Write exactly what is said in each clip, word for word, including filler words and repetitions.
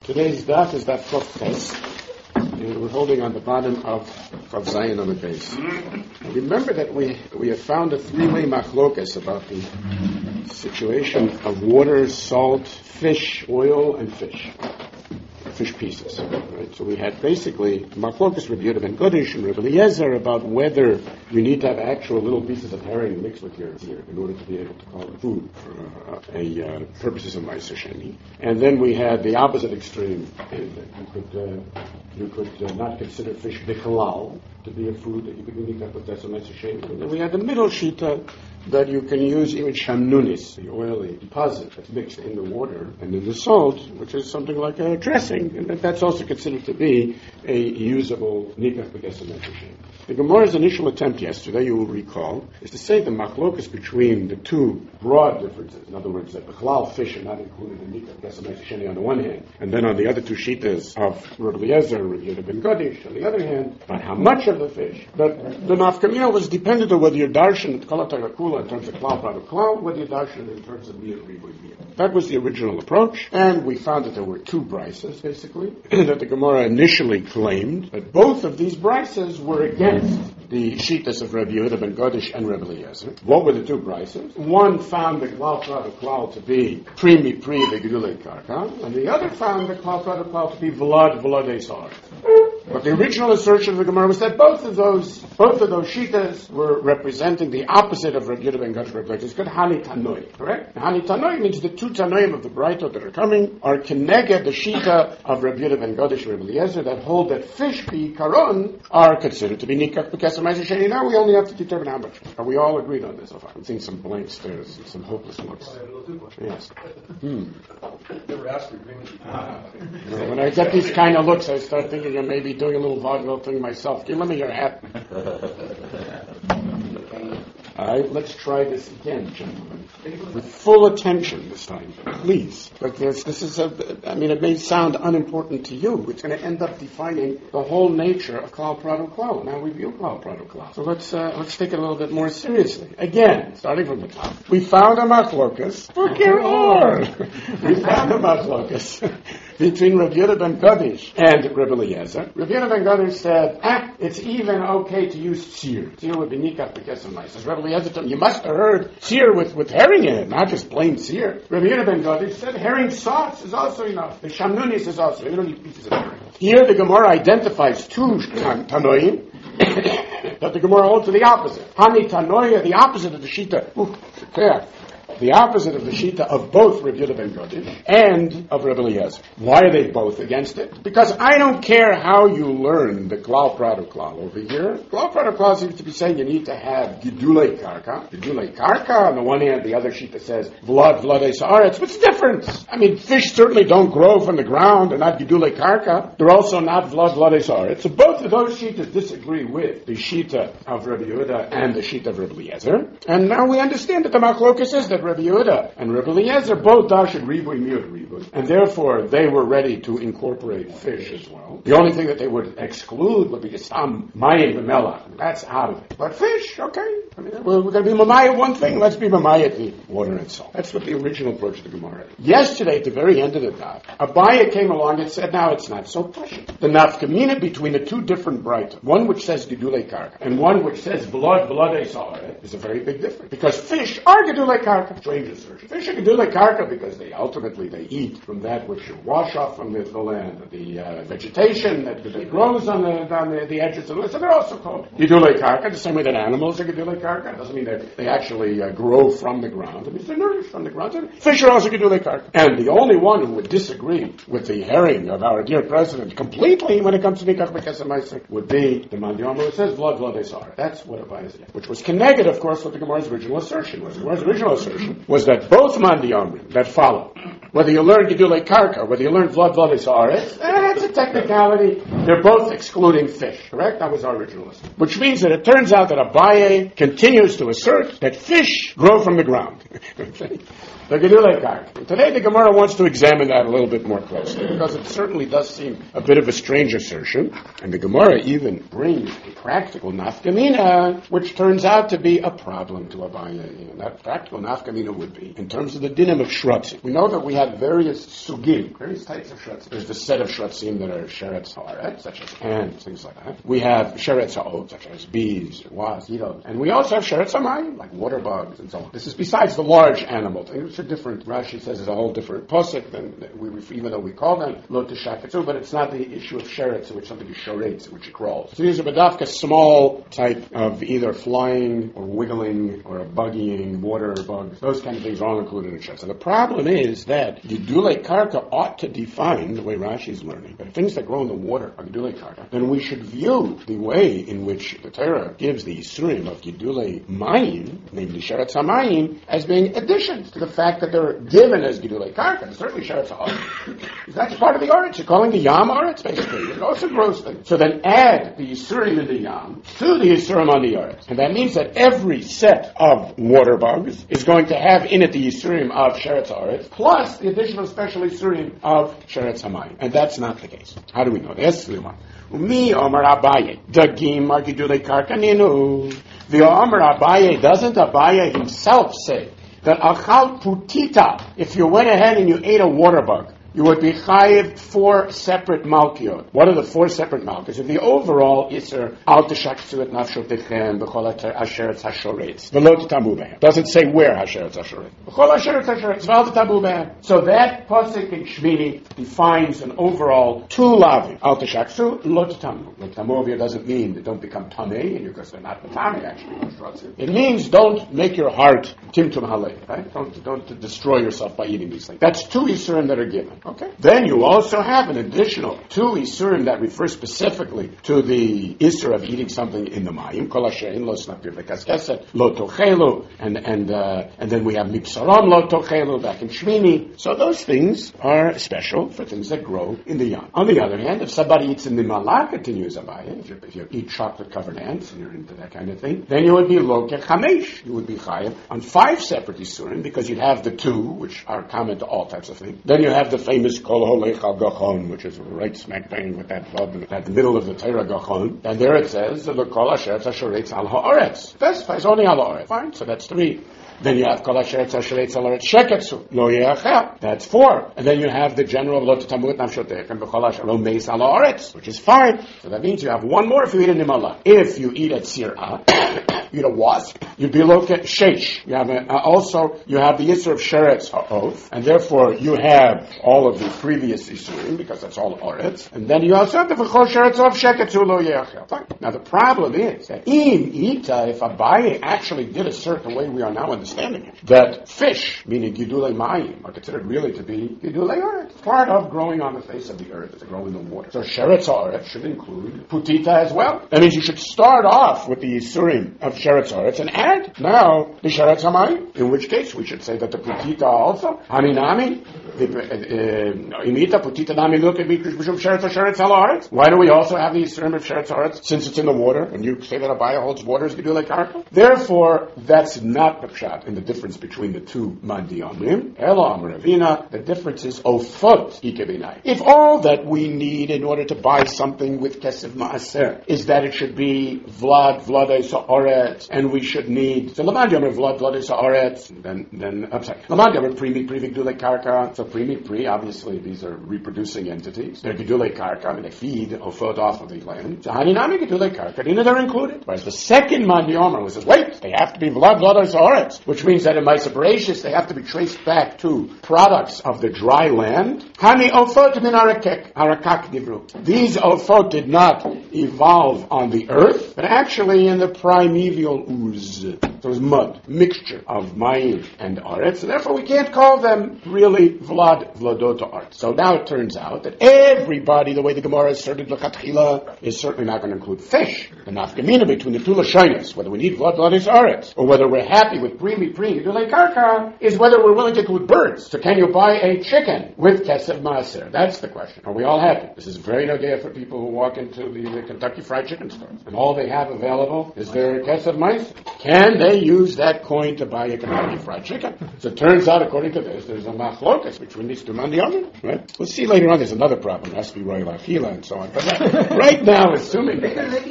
Today's daf is daf Chof Tes, and we're holding on the bottom of Chav Zayin on the base. Now remember that we we have found a three-way machlokas about the situation of water, salt, fish, oil, and fish. Fish pieces. Right? So we had basically machlokas Rabbi Yehuda ben Godish and Rabbi Eliezer about whether you need to have actual little pieces of herring mixed with your seer in order to be able to call it food for uh, a uh, purposes of Ma'aser Sheni. And then we had the opposite extreme, and you could uh, you could uh, not consider fish bikalal to be a food that you could eat up with that's a Ma'aser Sheni. And then we had the middle shita that you can use even shamnunis, the oily deposit that's mixed in the water and in the salt, which is something like a dressing, and that that's also considered to be a usable nikach b'gesem nefesh. The Gemara's initial attempt yesterday, you will recall, is to say the machlokas between the two broad differences. In other words, that b'chalal fish are not included in nikach b'gesem nefesh on the one hand, and then on the other two shitas of Rabbi Eliezer, Rabbi Yehuda ben Godish on the other hand, but how much of the fish? But the nafkamina was dependent on whether you're darshan at kalatakakula in terms of klal product klal, whether you're darshan in terms of meal riboy meal. That was the original approach, and we found that there were two brises, basically, that the Gemara initially claimed that both of these brises were against the shitas of Rabbi Yehuda ben Godish and Rabbi Eliezer. What were the two brises? One found the klal product klal to be primi pri v'gedulei karka, and the other found the klal product klal to be vlad vladei sar. But the original assertion of the Gemara was that both of those, both of those shitas were representing the opposite of Rabbi Yehuda ben Godish and Rabbi Eliezer. It's called Hani Tanoi, correct? Hani Tanoi means the two Tanoim of the Braito that are coming are keneged the shita of Rabbi Yehuda ben Godish and Rabbi Eliezer that hold that fish b'ikaron are considered to be nikach b'kesem ma'aser sheni. Now we only have to determine how much. Are we all agreed on this so far? I'm seeing some blank stares and some hopeless looks. Yes. Hmm. Never asked for agreement. Ah. When I get these kind of looks, I start thinking of maybe doing a little vaudeville thing myself. Give me your hat. All right, let's try this again, gentlemen, with full attention this time, please. But this, this is a, I mean, it may sound unimportant to you. It's going to end up defining the whole nature of klal product klal. Now we view klal product klal. So let's uh, let's take it a little bit more seriously. Again, starting from the top, we found a machlokas. We found a machlokas between Rabbi Yehuda ben Godish and Rabbi Eliezer. Rabbi Yehuda ben Godish said, ah, it's even okay to use seer. Seer would be nikach b'kesem ma'aser. Rabbi Eliezer told him, you must have heard seer with, with herring in it, not just plain seer. Rabbi Yehuda ben Godish said, herring sauce is also enough. The shamnunis is also, you don't need pieces of herring. Here the Gemara identifies two tan- tanoim that the Gemara holds to the opposite. Hani tanoia, the opposite of the shita. Ooh, yeah. The opposite of the shita of both Rabbi Yehuda ben Godish and of Rabbi Eliezer. Why are they both against it? Because I don't care how you learn the klal product klal over here. Klal product klal seems to be saying you need to have gidulei karka. Gidulei karka on the one hand, the other shita says vlad vladei saaretz. What's the difference? I mean, fish certainly don't grow from the ground. They're not gidulei karka. They're also not vlad vladei saaretz. So both of those shitas disagree with the shita of Rabbi Yehuda and the shita of Rabbi Eliezer. And now we understand that the machlokas is that Rabbi Yehuda and Rabbi Eliezer both darshan riboy miyud riboy, and therefore they were ready to incorporate fish as well. The only thing that they would exclude would be some mayim v'melach. That's out of it. But fish, okay. I mean, we're, we're going to be mamayat one thing. Let's be mamayat the water and salt. That's what the original approach of the Gemara is. Yesterday, at the very end of the daf, Abaye came along and said, "Now it's not so pashut. The nafkamina between the two different brighta, one which says gedulei karka and one which says blood vladei saaretz, is a very big difference because fish are gedulei karka." Strange assertion. Fish are gedulei karka because they ultimately they eat from that which you wash off from the, the land, the uh, vegetation that, that grows on the on the, the edges of the land. So they're also called gedulei karka, the same way that animals are gedulei karka. It doesn't mean that they actually uh, grow from the ground. It means they're nourished from the ground. And fish are also gedulei karka. And the only one who would disagree with the herring of our dear president completely when it comes to nikach b'kesem ma'aser would be the Mandiyama who says vlad vladei sar. That's what Abaye is, which was connected, of course, with the Gemara's original assertion. Was the Gemara's original assertion was that both Mandiyamrim that follow, whether you learn gedulei karka, whether you learn vlad vladei saaretz, that's a technicality. They're both excluding fish, correct? That was our original list. Which means that it turns out that Abaye continues to assert that fish grow from the ground. Okay? the Gedulei Karka. Today the Gemara wants to examine that a little bit more closely, because it certainly does seem a bit of a strange assertion, and the Gemara even brings a practical nafkamina, which turns out to be a problem to Abaye. And that practical nafkamina would be, in terms of the dinim of shratzim. We know that we have various sugim, various types of shratzim. There's the set of shratzim that are sheretz ha'aretz, such as ants, things like that. We have sheretz ha'ot, such as bees, wasps, beetles. And we also have sheretz ha'mayim, like water bugs and so on. This is besides the large animal thing, which are different. Rashi says it's a whole different posuk than we, even though we call them lo tishakatzu, but it's not the issue of sheretz, in which something is shoretz, in which it crawls. So these are badafka small type of either flying or wiggling or a buggying water bugs. Those kind of things are all included in sheretz. And the problem is that Gedulei Karka ought to define, the way Rashi is learning, that things that grow in the water are Gedulei Karka, then we should view the way in which the Torah gives the Yisurim of Gedulei Mayim, namely Sheretz HaMayim, as being additions to the fact that they're given as Gedulei Karka, and certainly Sheretz HaOretz. That's part of the Oretz. You're calling the Yam Oretz, basically. It also grows things. So then add the Yisurim in the Yam to the Yisurim on the Oretz. And that means that every set of water bugs is going to have in it the Yisurim of Sheretz HaOretz, plus the additional special Yisurim of Sheretz HaMayim. And that's not the case. How do we know this? Mi Omer Abaye, Dagim are Gedulei Karka Ninu. The Omer Abaye, doesn't Abaye himself say that Achal Putita, if you went ahead and you ate a water bug, you would be chayiv four separate malkiot. What are the four separate malkiot? If the overall iser al tishaksu et nafshotechem b'chol asheretz hashoretz v'lo titamu behem. Doesn't say where hasheretz hashoretz. B'chol asheretz hashoretz v'al titamu behem. So that pasuk in Shmini defines an overall two lavim. Al tishaksu lo titamu. Lo titamu over here doesn't mean that don't become tamei, and because they're not tamei actually. It means don't make your heart timtum halei. Right? Don't don't destroy yourself by eating these things. That's two isurim that are given. Okay. Then you also have an additional two isurim that refer specifically to the isur of eating something in the mayim. Kol asherin lo snapir v'kaskeset lo tochelu, and and uh, and then we have mipsaram lo tochelu back in Shmini. So those things are special for things that grow in the yam. On the other hand, if somebody eats in the malak, continues Abaye, if you if you eat chocolate covered ants and you're into that kind of thing, then you would be lo kechamesh. You would be chayav on five separate isurim because you'd have the two which are common to all types of things. Then you have the famous Kol Holech Al Gachon, which is right smack bang with that blood at the middle of the Torah Gachon. And there it says, the Kol Asheretz Hashoretz Al Ha'aretz. Specifies only Al Ha'aretz. Fine, so that's three. Then you have Kol Asheretz Hashoretz Al Ha'aretz Sheketzu. Lo Yeachel. That's four. And then you have the general Lo Titamu et Nafshotech and B'chol Asher Lo Meis Al Ha'aretz, which is five. So that means you have one more if you eat a Nimala. If you eat at Sirah, you eat a wasp, you'd be look at Sheish. You have a, uh, also, you have the Yisur of Sheretz Ha'oth, and therefore you have all of the previous Yisurim, because that's all Oretz, and then you also have the V'chol Sheretz of Sheketzu Lo Yeachel. Now the problem is that Im Ita, if Abaye actually did assert the way we are now understanding it, that fish, meaning Gedulei Mayim, are considered really to be Gedulei Oretz, part of growing on the face of the earth, to grow in the water. So Sheretz Ha'oretz should include Putita as well. That means you should start off with the Yisurim of Sheretz Ha'oretz and add now the Sheretz HaMayim, in which case we should say that the Putita also, Haninami, Imita Putita Nami look at Bishum Sheretz Sheretz Ha'aretz. Why do we also have the Yisurim of Sheretz Ha'aretz? Since it's in the water, and you say that Abaye holds water is Gedulei Karka. Therefore, that's not the pshat in the difference between the two Mandi Omrim. Ela Amravina, the difference is Ofot Ikebinai. If all that we need in order to buy something with Kesef Maaser is that it should be Vlad, Vladei Sa'aretz, and we should need, so Lamandi Amr Vlad, Vladei Sa'aretz, then, then, I'm sorry, Lamandi Amr Primi, Privi Gedulei Karka, so Primi, Pri, obviously these are reproducing entities. They're Gedulei Karka, I mean they feed Ofot off of the land. So Haninami Gedulei Karka, Dina they're included. Whereas the second Mandi Omer was, wait, they have to be Vlad, Vladei Sa'aretz, which means that in Maisa Bereshis they have to be traced back to products of the dry land. Hani Ofot min Harakek, Harakak Divru. These Ofot did not evolve on the earth, but actually in the primeval ooze. So it was mud, mixture of mayim and aretz, so therefore we can't call them really vlad, vladota art. So now it turns out that everybody, the way the Gemara asserted l'chatchila, is certainly not going to include fish. The nafkamina between the two lashonos, whether we need vlad, vladis aretz, or whether we're happy with primi, primi, gedulei karka, is whether we're willing to include birds. So can you buy a chicken with kesef maaser? That's the question. Are we all happy? This is very nogea for people who walk into the, the Kentucky Fried Chicken stores, and all they have available is their kesef maaser. Can they they use that coin to buy a Kentucky Fried Chicken. So it turns out, according to this, there's a machlokas between these two mandionim, right? We'll see later on there's another problem. It has to be royal achila and so on. But right, right now, assuming...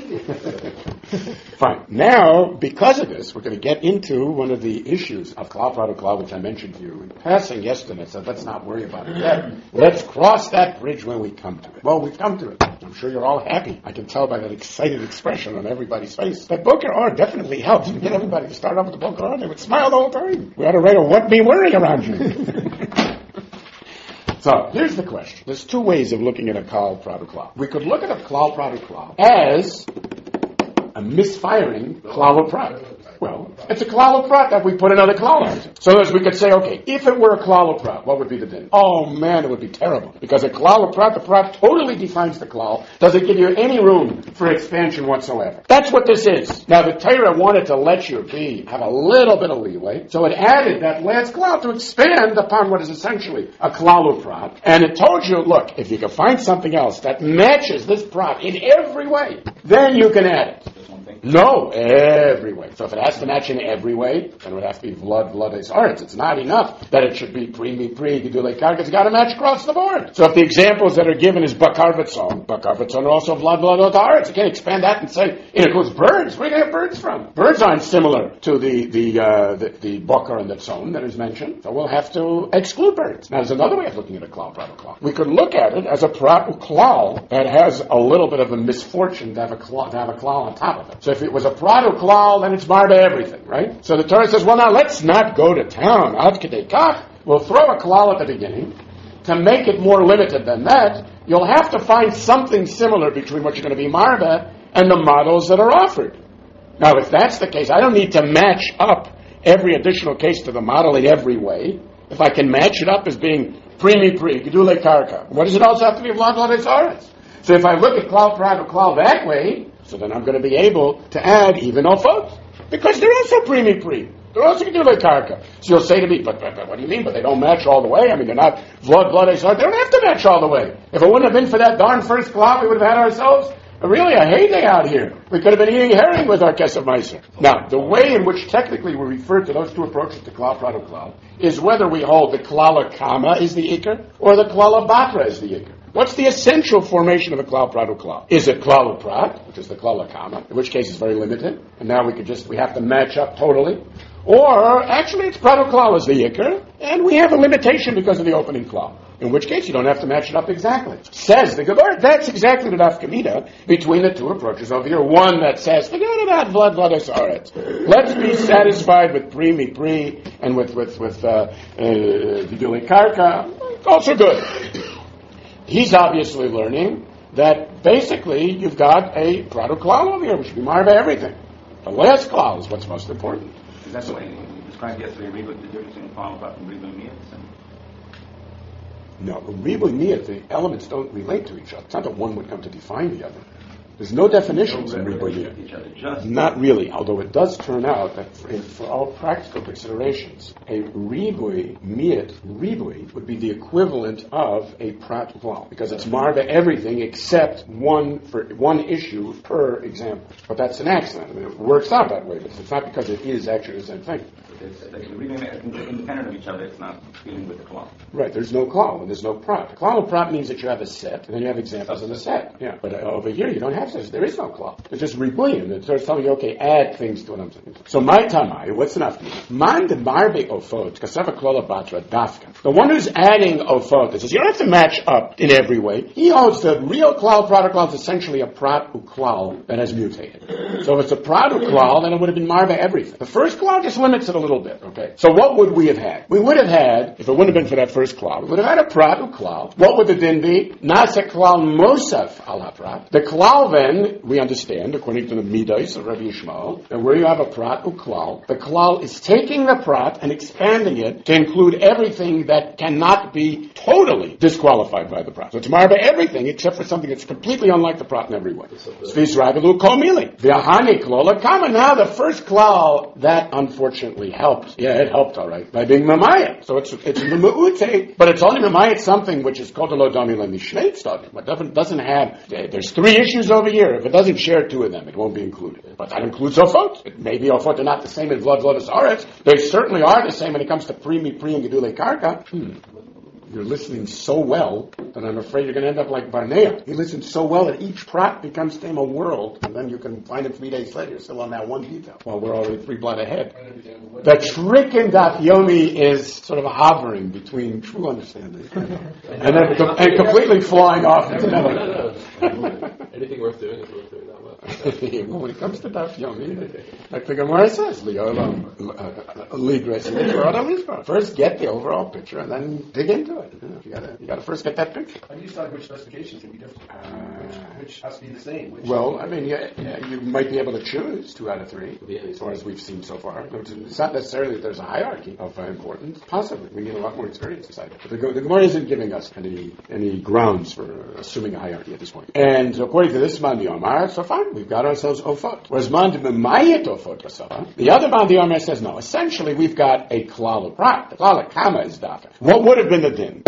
Fine. Now, because of this, we're going to get into one of the issues of klal prat uklal, which I mentioned to you in passing yesterday. I said, let's not worry about it yet. Let's cross that bridge when we come to it. Well, we've come to it. I'm sure you're all happy. I can tell by that excited expression on everybody's face. That Boker Or definitely helps. We get everybody to start off with the Boker Or. They would smile the whole time. We ought to write a what be worrying around you. So, here's the question. There's two ways of looking at a klal prat uklal. We could look at a klal prat uklal as a misfiring klal prat. Well, it's a klal prat that we put another klal on. So as we could say, okay, if it were a klal prat, what would be the din? Oh man, it would be terrible. Because a klal prat, the prat totally defines the klal, doesn't give you any room for expansion whatsoever. That's what this is. Now the Torah wanted to let you be, have a little bit of leeway, so it added that last klal to expand upon what is essentially a klal prat. And it told you, look, if you can find something else that matches this prat in every way, then you can add it. No, every way. So if it has to match in every way, then it would have to be blood, blood, is arts. It's not enough that it should be pre, me, pre, gedulei karka. It's got to match across the board. So if the examples that are given is bakar v'tzon, bakar v'tzon are also blood, blood, arts. You can't expand that and say it includes birds. Where do you get birds from? Birds aren't similar to the the uh, the, the bakar and the tzon that is mentioned. So we'll have to exclude birds. Now there's another way of looking at a klal prat uklal. We could look at it as a prat uklal that has a little bit of a misfortune to have a klal, to have a klal on top of it. So if it was a prat uklal, then it's marba everything, right? So the Torah says, well, now let's not go to town. Ad kedei kach. We'll throw a klal at the beginning. To make it more limited than that, you'll have to find something similar between what you're going to be marba and the models that are offered. Now, if that's the case, I don't need to match up every additional case to the model in every way. If I can match it up as being primi pri, gedulei karka, what does it also have to be? Vlad vlad esaretz. So if I look at klal prat uklal that way, so then I'm going to be able to add even ofot. Because they're also primi pri. They're also gedulei karka. So you'll say to me, but, but, but what do you mean? But they don't match all the way? I mean, they're not vlad vlad esaretz. They don't have to match all the way. If it wouldn't have been for that darn first klal, we would have had ourselves really a heyday out here. We could have been eating herring with our kesef meiser. Now, the way in which technically we refer to those two approaches to klal prat uklal is whether we hold the klala kama is the ikar or the klala batra is the ikar. What's the essential formation of a klal prat uklal? Is it klal prat, which is the klala kama, in which case it's very limited, and now we could just, we have to match up totally. Or, actually, it's prat uklal is the ikar, and we have a limitation because of the opening klal. In which case, you don't have to match it up exactly. Says the Gemara, that's exactly the nafkamina between the two approaches over here. One that says, forget about vlad vlad esaretz. Let's be satisfied with pri mi pri and with with with gedulei karka. Also good. He's obviously learning that basically you've got a prat uklal over here, which should be marba everything. The last klal is what's most important. Is that the way you described yesterday, the difference in klal prat and ribui miyat? No, ribui miyat, the elements don't relate to each other. It's not that one would come to define the other. There's no definitions in ribui miyat. Not really, although it does turn out that for, for all practical considerations, a ribui miyat, ribui, would be the equivalent of a prat uklal, because it's marba everything except one for one issue per example. But that's an accident. I mean, it works out that way, but it's not because it is actually the same thing. It's like independent of each other. It's not dealing with the klal. Right. There's no klal and there's no prat. Klal and prat means that you have a set, and then you have examples in the set. Yeah. But uh, over here, you don't have this. There is no klal. It's just ribuyim. It's sort of telling you, okay, add things to what I'm saying. So my tamai, what's enough? Man de marbe ofot kaseva klala batra dafka. The one who's adding ofot, that says you don't have to match up in every way. He holds that real klal prat uklal is essentially a prat uklal that has mutated. So if it's a prat uklal, then it would have been marbe everything. The first klal just limits it a little. Little bit, okay. So what would we have had? We would have had, if it wouldn't have been for that first klal, we would have had a prat uklal. What would the din be? Nasa klal mosaf ala prat. The klal then, we understand, according to the midos of Rabbi Yishmael, that where you have a prat uklal, the klal is taking the prat and expanding it to include everything that cannot be totally disqualified by the prat. So it's marba everything except for something that's completely unlike the prat in every way. Svis ragalu kol mili. V'ahani klola kama. Now the first klal, that unfortunately helped. Yeah, it helped all right by being mamayit. So it's it's me'ute, but it's only mamayit something which is called a lodami lemishneit study. But doesn't doesn't have. There's three issues over here. If it doesn't share two of them, it won't be included. But that includes ofot. It maybe ofot are not the same as vlod vlodas aretz. They certainly are the same when it comes to pri mi pri and gedulei karka. Hmm. You're listening so well that I'm afraid you're going to end up like Barnea. He listens so well that each prat becomes to him a world, and then you can find him three days later still on that one detail, while we're already three blood ahead. The trick in Daf Yomi is sort of hovering between true understanding and, then, and completely flying off into another. Anything worth doing is worth doing that much. Well, when it comes to Daf Yomi, like the Gemara says, first get the overall picture and then dig into it. You, know, you gotta, you gotta first get that picture. How do you decide which specifications can be different? Uh, which, which has to be the same? Which well, I mean, yeah, yeah, you might be able to choose two out of three, as far as we've seen so far. It's not necessarily that there's a hierarchy of uh, importance. Possibly, we need a lot more experience inside it. But the, the Gemara isn't giving us any any grounds for assuming a hierarchy at this point. And according to this Mandi Omar, so fine, we've got ourselves ofot. Whereas Mandi B'mayit ofot Rasava, the other Mandi Omar says no. Essentially, we've got a klal of prat. The klal of kama is dafa. What would have been the din?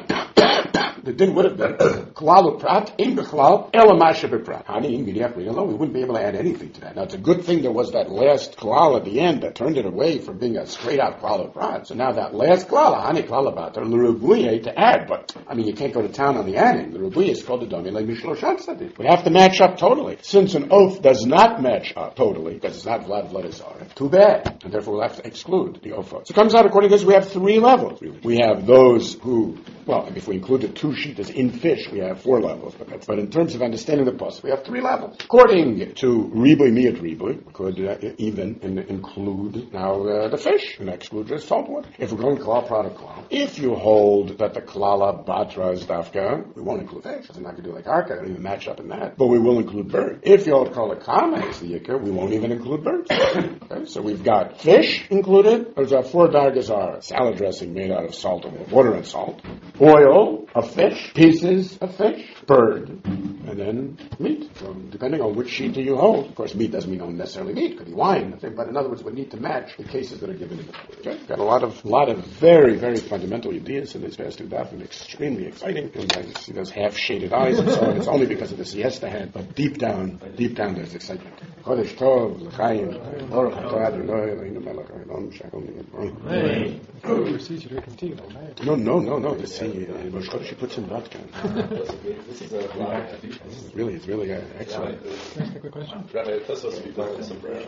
The din would have been klal prat in b'chlal elamasha b'prat. Hani in b'diach we wouldn't be able to add anything to that. Now it's a good thing there was that last klal at the end that turned it away from being a straight out klal prat. So now that last klal, hani klal about l'rubuye to add, but I mean you can't go to town on the adding. The rubuye is called the domi like mishloshat tzaddik. We have to match up totally. Since an oath does not match up totally because it's not vlad vladizar, too bad, and therefore we'll have to exclude the oath. So it comes out according to this we have three levels. We have those who, well, if we include the two sheetas in fish, we have four levels. But, that's, but in terms of understanding the post, we have three levels. According to Riboy Miyat Riboy, we could uh, even in, include now uh, the fish and exclude just salt water. If we're going klal product klal, if you hold that the klala batra is dafka, we won't include fish. It's not going to do like arka. It don't even match up in that. But we will include bird. If you hold kala kama is the yikar, we won't even include birds. Okay, so we've got fish included. There's our four dargas are salad dressing made out of salt and water and salt, oil of fish, pieces of fish, bird, and then meat. So depending on which sheet do you hold, of course, meat doesn't mean necessarily meat. It could be wine, but in other words, we need to match the cases that are given in the book. Okay? Got a lot of, lot of very, very fundamental ideas in this past two daf, and extremely exciting. And I see those half-shaded eyes and so on. It's only because of the siesta head, but deep down, deep down, there's excitement. Chodesh Tov, L'chaim, Baruch Atah Adonai Eloheinu melech haolam she'achol Hey. Overseas, you drink tea, right? No, no, no, no. This is uh, Rosh Chodesh, she puts in vodka. This is a uh, This is really, it's really uh, excellent. Can I ask a quick question? That's supposed to be done with some bread.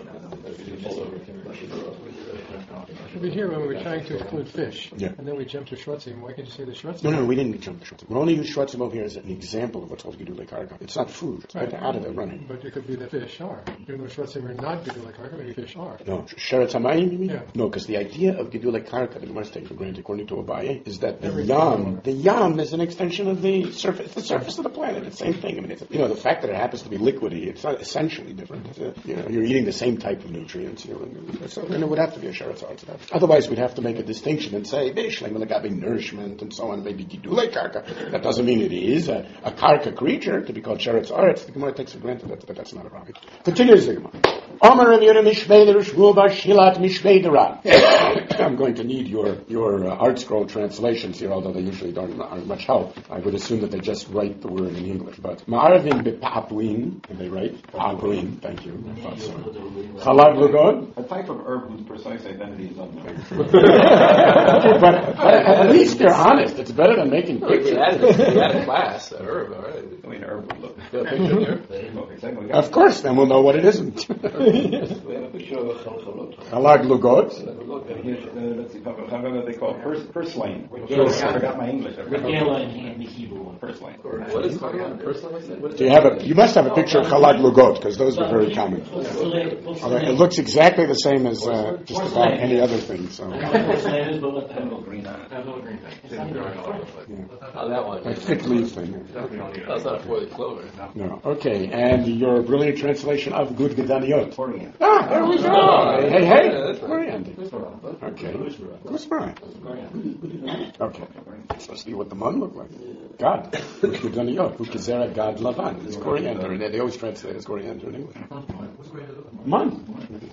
Over here, when we were trying to include fish, Yeah. and then we jumped to Shrotzim, why can't you say the Shrotzim? No, no, we didn't jump to Shrotzim. We only use Shrotzim over here as an example of what's called Gedulei Karka. It's not food. It's right. Out of the running. But it could be that fish are. Even though Shrotzim are not Gedulei Karka, maybe fish are. No, Sheretz Hamayim, you mean? Yeah. No, because the idea of Gedulei Karka, that we must take for granted, according to Abaye, is that the yam, the yam is an extension of the surface, the surface of the planet. It's the same thing. I mean, it's, you know, the fact that it happens to be liquidy, it's not essentially different. It's a, you know, you're eating the same type of nutrients. You know, so then it would have to be a Sheretz Haaretz. Otherwise, we'd have to make a distinction and say, Bishleim Lagabi nourishment and so on, maybe Gedulei Karka. That doesn't mean it is a, a Karka creature to be called Sheretz Haaretz. The Gemara takes for granted that, that that's not a problem. Continues the Gemara. I'm going to need your your uh, art scroll translations here, although they usually don't aren't much help. I would assume that they just write the word in English. But Ma'arvin be'pa'apuin, and they write pa'apuin. Thank you. Chalag lugod. A type of herb whose precise identity is unknown. but, but at least they're honest. It's better than making pictures. We had, we had a class, a herb, all right. I mean, herb would look. Got a picture here? Of course, then we'll know what it isn't. We have a picture of a chalchalot. Chalag lugod. Look, and here's, uh, let's see, what they call first, first lane. I forgot my English. Regala in hand, Hebrew. First lane. What is Chalag? First time I said? What is Do you have a? You must have a picture of Chalag lugod because those were very common. Although it looks exactly the same as uh, just about any other thing. So. Green on it. Oh, that one. A thick leaf thing. That's not a four-leaf clover. No. Okay, and your brilliant translation of Good Gedaniot. Orient. Ah, there we go. Oh, hey, hey. yeah, that's We're coriander? Okay. Gooseberry. Okay. It's supposed to be what the mun looked like. God. Gudganiyot. Ukizera God Lavan. It's coriander. And they always translate it as coriander in English. Mun.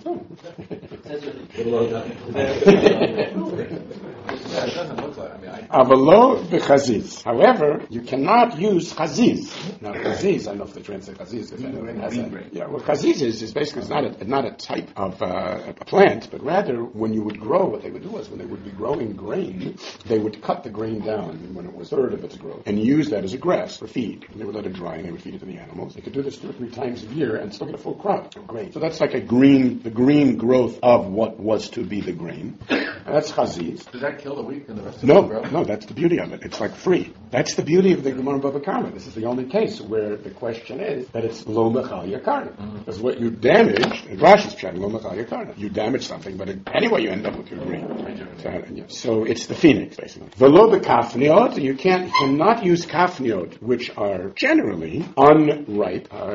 Avalo b'chaziz. However, you cannot use chaziz. Now, chaziz, I don't know if they translate chaziz. If anyone has that. Yeah, well, chaziz is, is basically it's not a, not a type of uh, a plant, but rather when you would grow, what they would do was when they would be growing grain, they would cut the grain down when it was a third of its growth and use that as a grass for feed. And they would let it dry and they would feed it to the animals. They could do this two or three times a year and still get a full crop of grain. So that's like a green, the green growth of what was to be the grain. And that's chaziz. Does that kill the wheat and the rest of No, the growth? no, that's the beauty of it. It's like free. That's the beauty of the Gemara Bava Kama. This is the only case where the question is that it's lo mechal yakarna. Because what you damaged, and Rashi's chatting lo mechal yakarna. You damage something, but it, anyway you end up with your green. So, yeah. So it's the phoenix, basically. Velo bekafniot, you can't, you cannot use kafniot, which are generally unripe uh,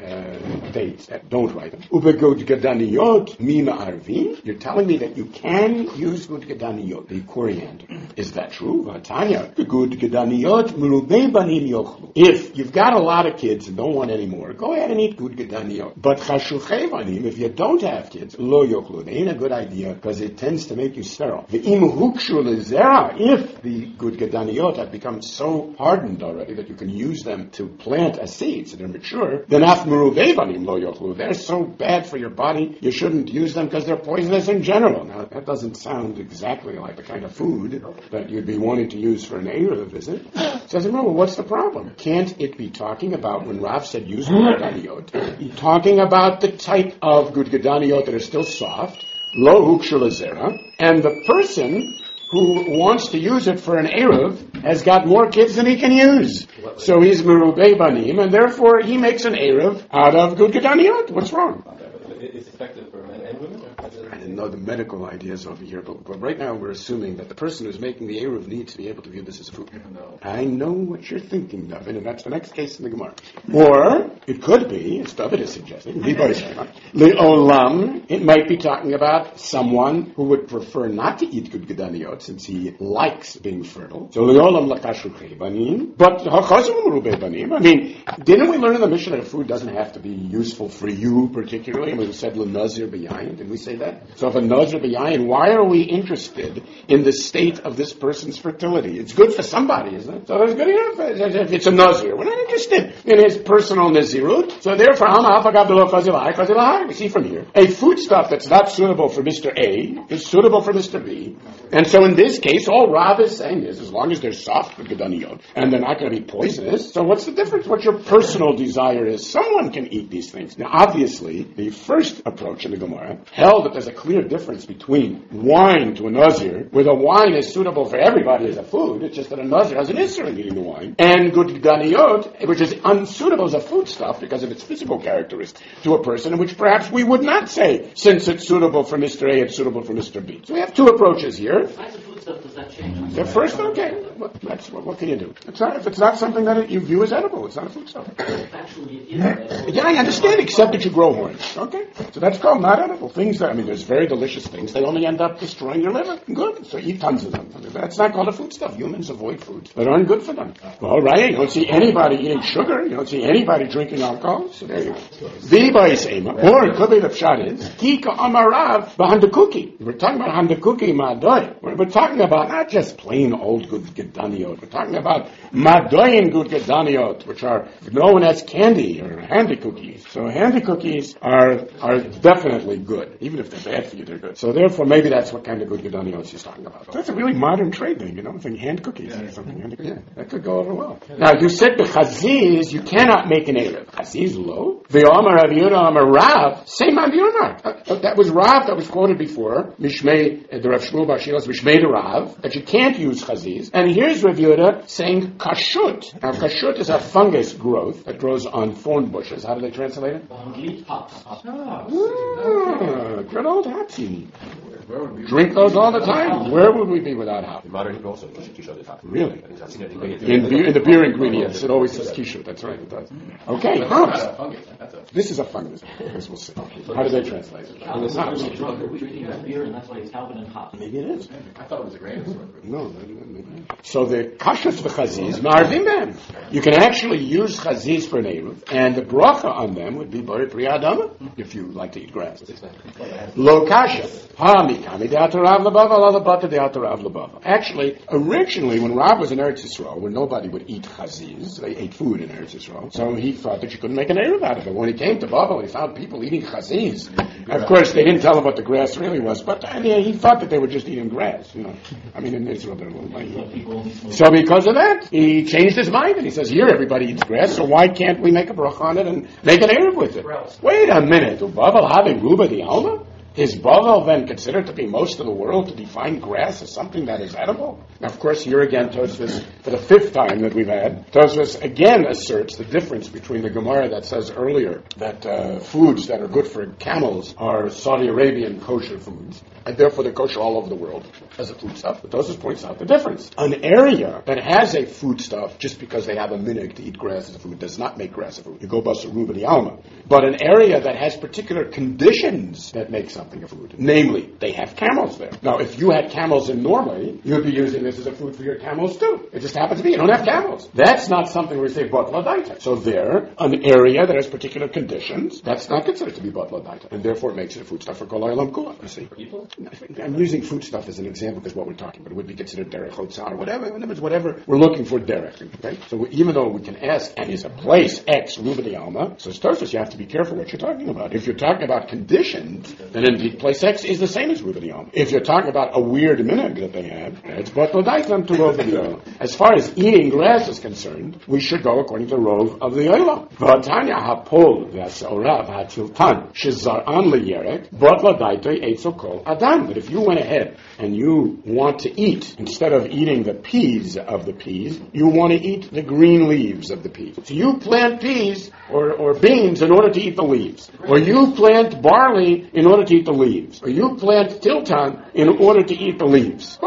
uh, dates that don't ripen. Ubegod gadaniot mima arvin. You're telling me that you can use good gadaniot, the coriander. Is that true? Vatanya, good gadaniot murubei banim yochlu. If you've got a lot of kids and don't want any more, go ahead and eat good gadaniot. But chashuchei banim, if you don't have kids, lo yochlu. They ain't a good idea because it tends to make you sterile. The imuhukshu lezera, if the good gadaniot have become so hardened already that you can use them to plant as seeds and they're mature, then af murubei banim lo yochlu. They're so bad for your body, you shouldn't use them because they're poisonous in general. Now, that doesn't sound exactly like the kind of food that you'd be wanting to use for an Erev visit. Says, well, what's the problem? Can't it be talking about, when Rav said use good gadaniot, talking about the type of good gadaniot that are still soft, lo hukshu lezera, and the person who wants to use it for an Erev has got more kids than he can use. So he's merubei banim, and therefore he makes an Erev out of good gadaniot. What's wrong? It's effective for men and women? I didn't know the medical ideas over here, but, but right now we're assuming that the person who's making the Eruv needs to be able to view this as food. No. I know what you're thinking, David, and that's the next case in the Gemara. Or, it could be, as David is suggesting, Le'olam, it might be talking about someone who would prefer not to eat good gedaniot since he likes being fertile. So, Le'olam lakashu banim, but hachazim merubei banim. I mean, didn't we learn in the Mishnah that food doesn't have to be useful for you particularly? I mean, we said l'nazir b'yayin, didn't we say that? So if a nazir b'yayin, why are we interested in the state of this person's fertility? It's good for somebody, isn't it? So it's good enough if it's a nazir. We're not interested in his personal nazirut. So therefore, we see from here, a foodstuff that's not suitable for Mister A is suitable for Mister B. And so in this case, all Rav is saying is, as long as they're soft with gedaniyot, and they're not going to be poisonous, so what's the difference? What your personal desire is, someone can eat these things. Now obviously, the first approach in the Gemara held that there's a clear difference between wine to a nazir, where the wine is suitable for everybody as a food, it's just that a nazir has an issue in eating the wine, and good gedaniyot, which is unsuitable as a foodstuff because of its physical characteristics to a person, in which perhaps we would not say, since it's suitable for Mister A, it's suitable for Mister B. So we have two approaches here. Why the food stuff does that change? The first, okay, well, that's, what, what can you do? It's not, if it's not something that you view as edible, it's not a foodstuff. Actually, it is edible. Yeah, I understand, except that you grow horns. Okay? So that's called not edible. Things that, I mean, there's very delicious things. They only end up destroying your liver. Good. So eat tons of them. That's not called a foodstuff. Humans avoid foods that aren't good for them. Well, right? You don't see anybody eating sugar. You don't see anybody drinking alcohol. So there you go. Or it could be the pshat is, Kika amarav b'handakuki. We're talking about handakuki ma'adoy. We're, we're talking about not just plain old good gedaniot. We're talking about madoyin good gedaniot, which are known as candy or handy cookies. So handy cookies are are definitely good. Even if they're bad for you, they're good. So therefore, maybe that's what kind of good gedaniot she's talking about. That's a really modern trade thing, you know, thing hand cookies or something. Hand, yeah, that could go over well. Now, you said the chaziz, you cannot make an erev. Chaziz low. The Amar Rav Yehuda Amar Rav, same on the Amar. Uh, that was Rav that was quoted before. Mishmei, uh, the Rav Shmuel Bar Shilas, Mishmei to Rav, that you can't use chaziz. And here's Rav Yehuda saying kashut. Now, kashut is a fungus growth that grows on thorn bushes. How do they translate it? Anglit hops. Ah, good old Hatzi. Where would we Drink those all the time. Where would we be without hop? In modern Hebrew also, Kisha is hot. Really? I've seen it in beer. In, beer, in the beer ingredients, it always says kishu. That's right, it does. Okay, hops. Fungus. That's a This is a fungus. This we'll see. How do they translate it? Calvin Hops. was drunk drinking that beer, and that's why it's Calvin and hops. Maybe it is. I thought it was a grain of sort. No, maybe not. So the kashas v'chaziz ma'arvim them. You can actually use chaziz for an eruv, and the bracha on them would be bari pri adama, if you like to eat grass. Lo kasha. Ha mikami de'ata Rav Labava, la labata de'ata Rav Labava. Actually, originally, when Rav was in Eretz Yisrael, when nobody would eat chaziz, they ate food in Eretz Yisrael, so he thought that you couldn't make an eruv out of it. When he came to Babel, he found people eating chaziz. Of course, they didn't tell him what the grass really was, but I mean, he thought that they were just eating grass, you know. I mean, in Israel, they're a little naive. So because of that, he changed his mind, and he says, here everybody eats grass, so why can't we make a bracha on it and make an eruv with it? Wait a minute. Do Babel have a ruba di alma? Is Bavel then considered to be most of the world to define grass as something that is edible? Now, of course, here again, Tosfos, for the fifth time that we've had, Tosfos again asserts the difference between the Gemara that says earlier that uh, foods that are good for camels are Saudi Arabian kosher foods, and therefore they're kosher all over the world as a foodstuff. But Tosfos points out the difference. An area that has a foodstuff just because they have a minhag to eat grass as a food does not make grass a food. You go basa ruba di alma. But an area that has particular conditions that make something a food. Namely, they have camels there. Now, if you had camels in Norway, you'd be using this as a food for your camels too. It just happens to be you don't have camels. That's not something where you say batla daita. So there, an area that has particular conditions, that's not considered to be batla daita, and therefore it makes it a foodstuff for kol ha'olam kula. You see, I'm using foodstuff as an example because what we're talking about it would be considered derech chotzah or whatever. In other words, whatever we're looking for derech. Okay, so even though we can ask, and is a place X ruba di alma? So Tosfos, you have to be careful what you're talking about. If you're talking about conditions, then indeed place X is the same as ruba di alma. If you're talking about a weird minhag that they have, it's batla daita to ruba di alma. As far as eating grass is concerned, we should go according to the rov of the olam. V'atanya hapol v'asorav hatiltan shezaran leyerek batla daita eitzo kol adam. But if you went ahead and you want to eat, instead of eating the peas of the peas, you want to eat the green leaves of the peas. So you plant peas or, or beans in order to eat the leaves. Or you plant barley in order to eat the leaves. Or you plant tiltan in order to eat the leaves.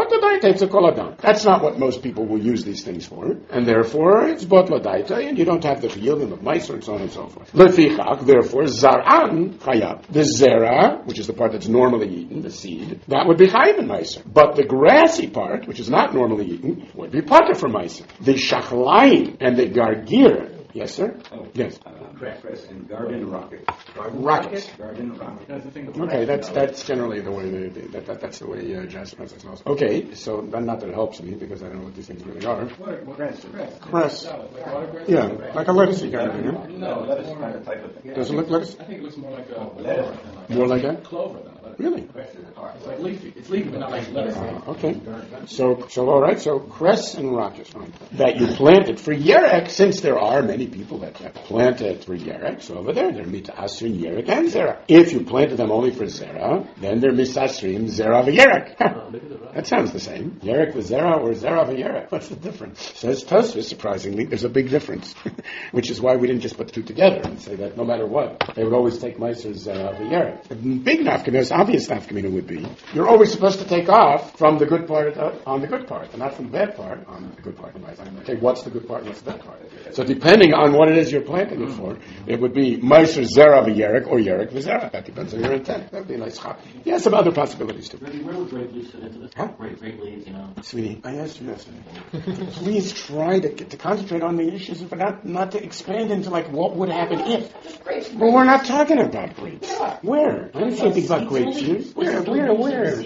That's not what most people will use these things for. And therefore, it's batla daita, and you don't have the chiyuvim of meiser and so on and so forth. Lefichach, therefore, zar'an chayav. The zera, which is the part that's normally eaten, the seed, that would be chayav in meiser. But the grassy part, which is not normally eaten, would be pater for meiser. The shachlayim and the gargir. Yes, sir? Oh, yes. Uh, Cress and garden rocket. Rockets. Garden rocket. That's the thing. Okay, that's that's generally the way they, they, that, that that's the way uh, Jazz translates it. Okay, so then not that it helps me because I don't know what these things really are. What? What? Cress. Cress. Yeah, like a lettucey kind of thing. Huh? No, lettuce kind of type of thing. Does it look lettuce? I think it looks more like a Lettuce. More like that? clover than a lettuce. Really? It's like leafy. It's leafy, but not like lettuce. Okay. So, so all right. So cress and rockets, fine. That you planted for yerek, since there are many people that have planted for yerek. So over there, they're mitasrin yerek and zera. If you planted them only for zera, then they're misasrim zera v'yerek. That sounds the same. Yerek v'zera or zera v'yerek. What's the difference? Says Tosfos, surprisingly, there's a big difference, which is why we didn't just put the two together and say that no matter what, they would always take meiser zera v'yerek. The big nafkamina, obvious nafkamina would be, you're always supposed to take off from the good part uh, on the good part, and not from the bad part on the good part. Okay, what's the good part and what's the bad part? So depending on what it is you're planting it for, it would be meiser zera v'yerek or yerek v'zera. That depends on your intent. That would be a nice chap. He has some other possibilities too. Really, where would grape leaves fit into this? Huh? Grape, grape leaves, you know. Sweetie, I asked you yesterday. Please try to to concentrate on the issues, but not not to expand into like what would happen if. Well, we're not talking about grapes. Where? I didn't say anything about grapes here. Where? Where? Where?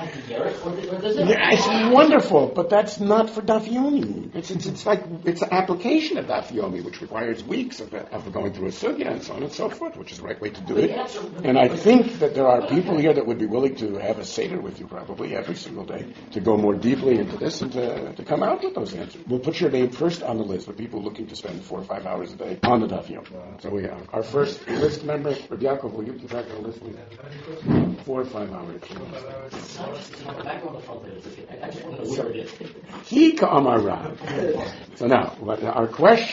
Yeah, it's wonderful, but that's not for Daf Yomi. It's, it's it's like it's an application of Daf Yomi, which requires weeks of, of going through a sugya and so on and so forth, which is the right way to do it. And I think that there are people here that would be willing to have a seder with you probably every single day to go more deeply into this and to, to come out with those answers. We'll put your name first on the list for people looking to spend four or five hours a day on the Daf Yomi. So we have our first list member, Rabbi Yaakov, will you keep track of the list? Four or five hours. Back on the front page. I just want to know where it is. He Amar Rav. So now, what- our question, our question.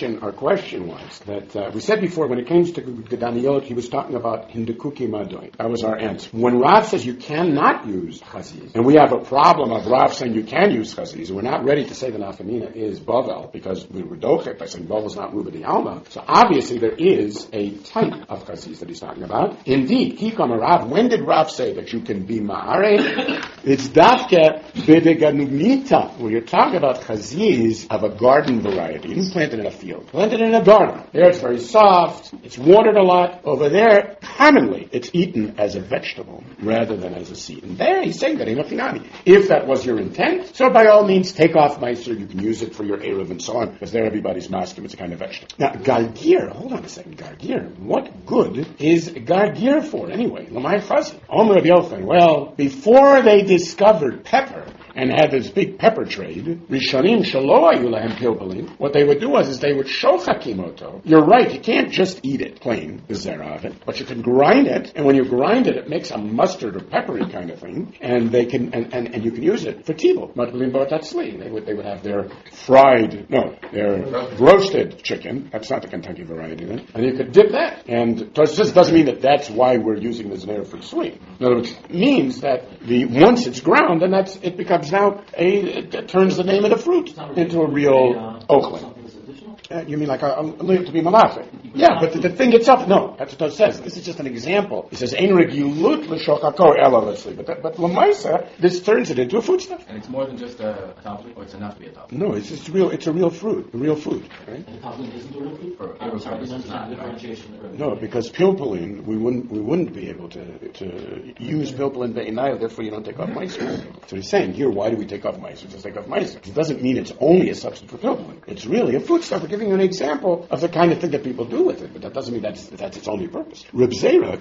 question was that uh, we said before when it came to Gedaniot, he was talking about Hindukuki Madoi. That was our answer. When Rav says you cannot use Chaziz, and we have a problem of Rav saying you can use Chaziz, we're not ready to say the Nafamina is Bavel because we were dochet by saying Bavel's not Ruba di Alma. So obviously there is a type of Chaziz that he's talking about. Indeed, Kikam Rav, when did Rav say that you can be Ma'are? It's Dafke Bedeganumita, where you're talking about Chaziz of a garden variety. You didn't plant it in a field. Plant it in a garden. There it's very soft, it's watered a lot. Over there, commonly, it's eaten as a vegetable rather than as a seed. And there he's saying that in Afinani. If that was your intent, so by all means take off Meiser, you can use it for your Erev and so on, because there everybody's masking, it's a kind of vegetable. Now, Gargir, hold on a second, Gargir, what good is Gargir for anyway? Lamai Chazi. Omer Rabbi Yochanan, well, before they discovered pepper, and had this big pepper trade, Rishonim Shalo Ayu Lahem Pilpulin, what they would do was is they would show Hakimoto. You're right, you can't just eat it plain, the zera of it, but you can grind it, and when you grind it, it makes a mustard or peppery kind of thing, and they can and, and, and you can use it for tibul. Matbulim Botatzli. They would they would have their fried no, their roasted chicken. That's not the Kentucky variety then. And you could dip that. And this doesn't mean that that's why we're using the zera for sweet. In other words, it means that the once it's ground, then that's it becomes now a, it turns the name of the fruit into a real oakland. Uh, you mean like a, a, a to be malafik? Yeah, but the, the thing itself, no, that's what it says. This is just an example. It says, Ein regilut l'shokako ela, but but lamaisa, this turns it into a foodstuff. And it's more than just a toppling, or it's enough to be a toppling? No, it's just real. It's a real fruit, a real food, right? And the toppling isn't a real fruit? Or I'm sorry, there's not differentiation. No, because pilpulin, we wouldn't we wouldn't be able to to use pilpulin be'inai, therefore you don't take off meiser. So he's saying here, why do we take off meiser? Just take off meiser. It doesn't mean it's only a substitute for pilpulin. It's really a foodstuff. We're giving you an example of the kind of thing that people do with it, but that doesn't mean that's that's its only purpose. Reb Zera,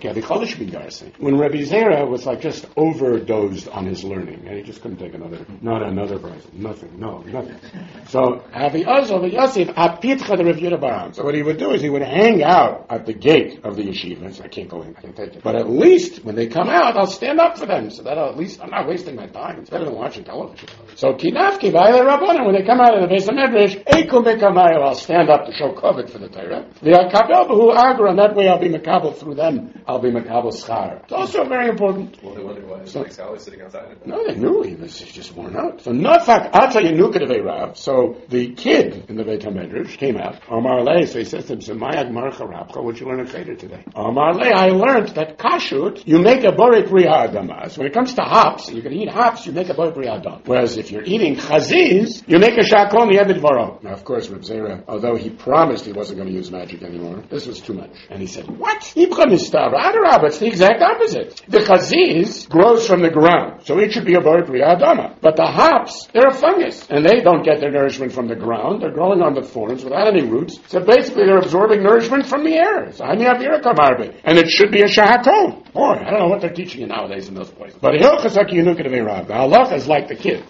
when Reb Zera was like just overdosed on his learning, and he just couldn't take another, not another person, nothing, no, nothing. So Avi Azov Yosef Apitcha the Reb Yehuda Baram. So what he would do is he would hang out at the gate of the yeshiva. So I can't go in, I can't take it. But at least when they come out, I'll stand up for them, so that I'll, at least I'm not wasting my time. It's better than watching television. So Kinafki Vayle Rabbanan, when they come out of the Beis HaMedrash, Eikum Bekamayo, I'll stand up to show covet for the Torah. The Akabel B'hu Agra, and that way I'll be Makabel through them. I'll be Makabel Schar. It's also very important. Well, they wondered why so, like scholars sitting outside. No, they knew he was just worn out. So Nafak Ata Yenuka de Rav. So the kid in the Beit HaMedrash came out. Omar Lei, so he says to him, Semayag Marcha Rabcha, what'd you learn in Cheder today? Omar Lei, I learned that Kashut, you make a Borek Riha Adama. So when it comes to hops, you can eat hops, you make a Borek Riha Adama. Whereas if you're eating Chaziz, you make a Shakon Yebed Varo. Now, of course, Reb Zera, although he promised he wasn't going to use magic anymore, this was too much. And he said, what? Ibcha Mistar, Adarab, it's the exact opposite. The Chaziz grows from the ground, so it should be a Borek Riha Adama. But the hops, they're a fungus, and they don't get their nourishment from the ground. They're growing on the thorns without any roots. So basically, they're absorbing nourishment from the air. So and it should be a Shahakon. Boy, I don't know what they're teaching you nowadays in those places. But Hilchasaki Yenuka de Rav. The halacha is like the kid.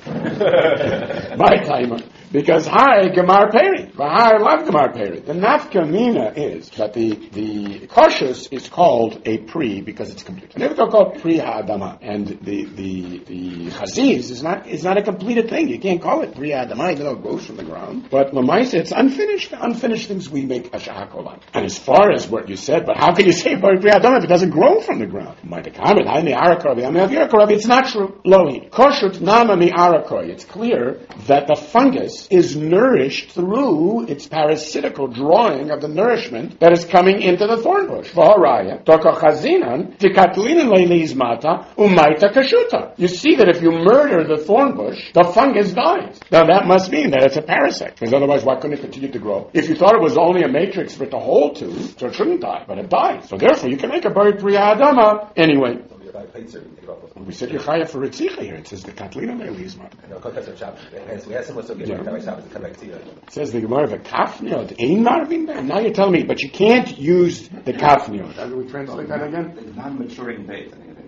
My timer. Because hi, Gemar Peri. I love Gemar Peri. The nafkamina is that the the koshus is called a pri because it's complete. And they're called pri ha'adama. And the the the chaziz is not is not a completed thing. You can't call it pri ha'adama even though it grows from the ground. But lamaisa, it's unfinished. Unfinished things we make a shahakolan. And as far as what you said, but how can you say pri ha'adama if it doesn't grow from the ground? It's not true. Lohi koshut nama mi arakoi. It's clear that the fungus is nourished through its parasitical drawing of the nourishment that is coming into the thorn bush. You see that if you murder the thorn bush, the fungus dies. Now that must mean that it's a parasite, because otherwise why couldn't it continue to grow? If you thought it was only a matrix for it to hold to, so it shouldn't die, but it dies. So therefore you can make a Borek Riha Adama anyway. We said you're chayav for Ritzicha here. It says the Katlina Me'elizma. It says the Gemara of a Kafniot. Ein Marvin Ben. Now you're telling me, but you can't use the Kafniot. How do we translate that again? The non-maturing bait. I think that it never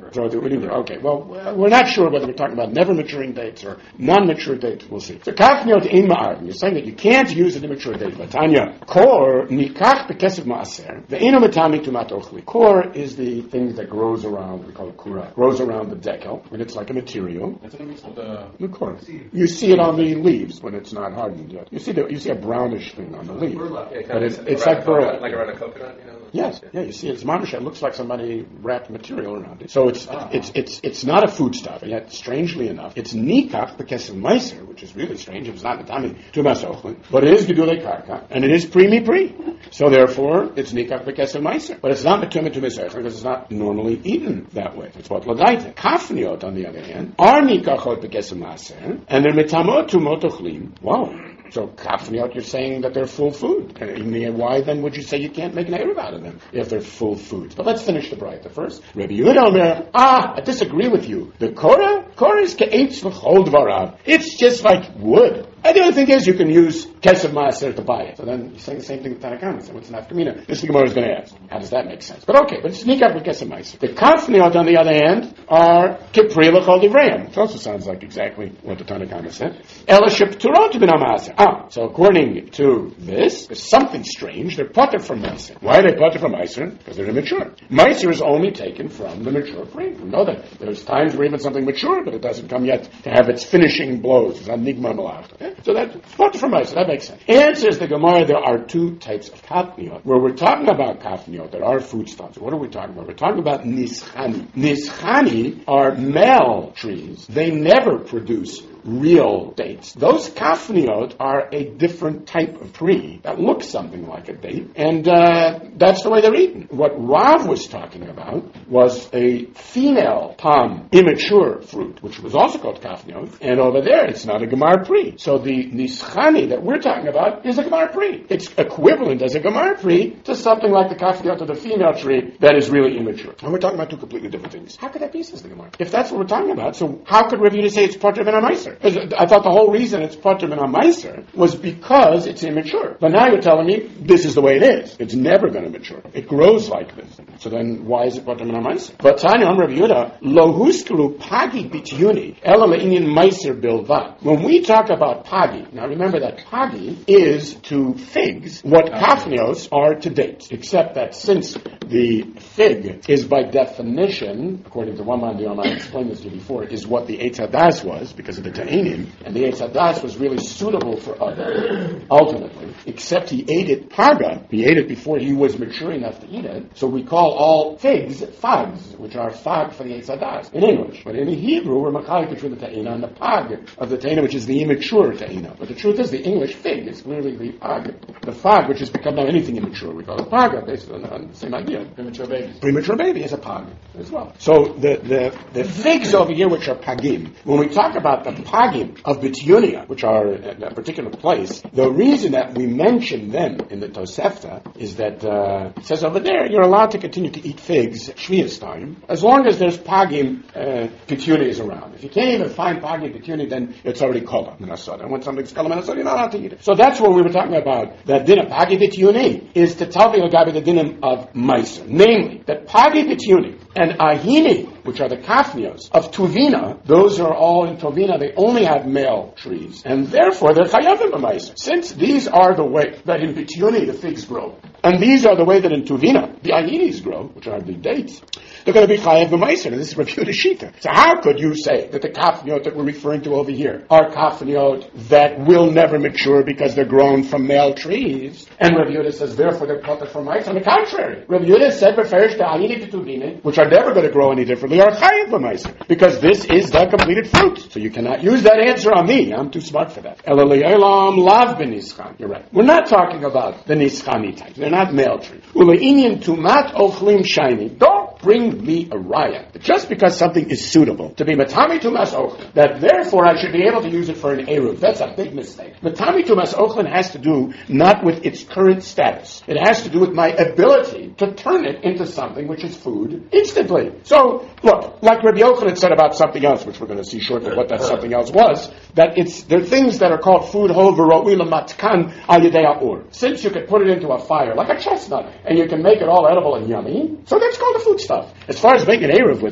So, okay, well, we're not sure whether we're talking about never maturing dates or non-mature dates. We'll see. So, kafniot in ma'ar. You're saying that you can't use an immature date. But Tanya, kor nikach bekesef ma'aser. The ino matami tumat ochli. Kor is the thing that grows around. We call it kura. Grows around the decal, and it's like a material. That's what it means with the... The kor. You see it on the leaves when it's not hardened yet. You see the, you see a brownish thing on the leaf. Yeah, But it's, it's like burlap. Like around a coconut, you know? Yes, yeah, you see it's mamish. It looks like somebody wrapped material around it. So it's Ah. it's it's it's not a foodstuff. And yet, strangely enough, it's nikach bekesef meiser, which is really strange. If it's not natami tumas ochlin, but it is gedulei karka, and it is primi pri. So therefore, it's nikach bekesef meiser, but it's not metumah tumas ochlin because it's not normally eaten that way. It's what ladaita. Kafniot, on the other hand, are nikachot bekesef maser, and they're metamot tumot ochlim. Wow. So kafniot, you're saying that they're full food. And why then would you say you can't make an eruv out of them if they're full food? But let's finish the brayta first. Rabbi Yehuda Omer, ah, I disagree with you. The korah, korah is ke'etz v'chol dvarav. It's just like wood. And the only thing is, you can use kesef maaser to buy it. So then you're saying the same thing with Tanakh. So what's an afkamina? This Gemara is going to ask. How does that make sense? But okay, but sneak up with kesef maaser. The kafniot, on the other hand, are kipri l'chol divrayim. It also sounds like exactly what the Tanakh said. Elaship turot bin maaser. Ah, so according to this, there's something strange. They're potter from maaser. Why are they potter from maaser? Because they're immature. Maaser is only taken from the mature free. We know that there's times where even something mature, but it doesn't come yet to have its finishing blows. It's not nigma malach. So that's potter from maaser. That makes sense. Answers the Gemara, there are two types of kafniot. Where we're talking about kafniot, there are foodstuffs. What are we talking about? We're talking about nischani. Nischani are male trees. They never produce real dates. Those kafniot are a different type of tree that looks something like a date, and uh, that's the way they're eaten. What Rav was talking about was a female palm, immature fruit, which was also called kafniot, and over there it's not a gemar pri. So the nischani that we're talking about is a gemar pri. It's equivalent as a gemar pri to something like the kafniot of the female tree that is really immature. And we're talking about two completely different things. How could that be, says the Gemara? If that's what we're talking about, so how could Rav Yehuda say it's part of an amaiser? I thought the whole reason it's potter min hamaiser was because it's immature. But now you're telling me this is the way it is. It's never going to mature. It grows like this. So then why is it potter min hamaiser? But Tanya on Rabbi Yehuda, lo huskelu pagi bityuni ela le'inyan maiser bilvad. When we talk about pagi, now remember that pagi is to figs what kafnios are to dates, except that since the fig is by definition, according to one man, the I explained this to you before, is what the Eitz Hadas was because of the Ta'anim, and the Eitz Hadas was really suitable for Adam, ultimately, except he ate it paga, he ate it before he was mature enough to eat it, so we call all figs fags, which are fag for the Eitz Hadas, in English. But in Hebrew, we're machalik between the Ta'ina and the pag of the Ta'ina, which is the immature Ta'ina. But the truth is, the English fig is clearly the pag, the fag, which has become now anything immature. We call it paga, based on, on the same idea. Premature babies. Premature baby is a pag as well. So the, the, the figs over here, which are pagim, when we talk about the pagim of Bitunia, which are in a particular place, the reason that we mention them in the Tosefta is that uh, it says over there, you're allowed to continue to eat figs Shvias time, as long as there's pagim uh, Bitunias around. If you can't even find pagim Bitunia, then it's already kola minasada. And when something's kola minasada, you're not allowed to eat it. So that's what we were talking about. That din of pagim Bituni is to tell the Agabi the din of Meiser. Namely, that pagim Bituni and ahini, which are the kafnios of Tuvina, those are all in Tuvina, they only have male trees, and therefore they're chayavim b'maiser. Since these are the way that in Bituni the figs grow, and these are the way that in Tuvina the ahinis grow, which are the dates, they're going to be chayav b'maiser, and this is Rabbi Yehuda Shita. So how could you say that the kafniot that we're referring to over here are kafniot that will never mature because they're grown from male trees? And Rabbi Yehuda says, therefore they're potter from maiser. On the contrary, Rabbi Yehuda said, refers to ahini to Tuvina, which are never going to grow any differently, are chayav b'maiser, because this is the completed fruit. So you cannot use that answer on me. I'm too smart for that. Ela le'elam lav b'nischan. You're right. We're not talking about the nischani type. They're not male trees. Ule'inyan tumat ochlim shiny. Don't bring me a raya. Just because something is suitable to be matami tumas ochlin, that therefore I should be able to use it for an eruv. That's a big mistake. Matami tumas ochlin has to do not with its current status. It has to do with my ability to turn it into something which is food instantly. So, look, like Rabbi Yochanan said about something else, which we're going to see shortly what that something else was, that it's there are things that are called food ho v'ro'ui l'matkan al yedei ha'ur. Since you could put it into a fire, like a chestnut, and you can make it all edible and yummy, so that's called a food stuff. As far as making eruv with it,